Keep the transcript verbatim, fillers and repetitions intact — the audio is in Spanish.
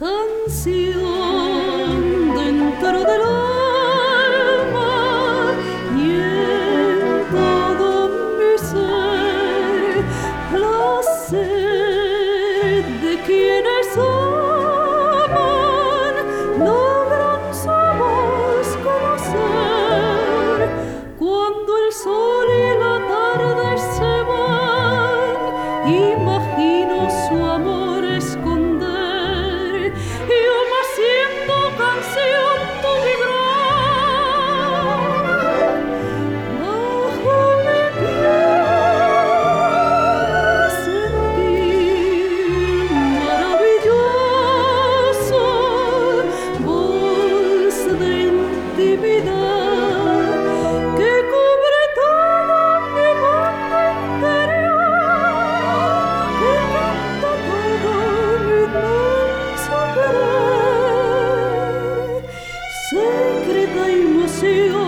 canción dentro del alma y en todo mi ser la sed de quienes aman logran sabores conocer cuando el sol y la tarde se van. Imagino su amor esconder, yo más siento canción tu vibrar bajo mi piel, sentir maravilloso, voz de intimidad que cubre todo mi mundo interior, que canta todo mi inmenso querer, secreta emoción.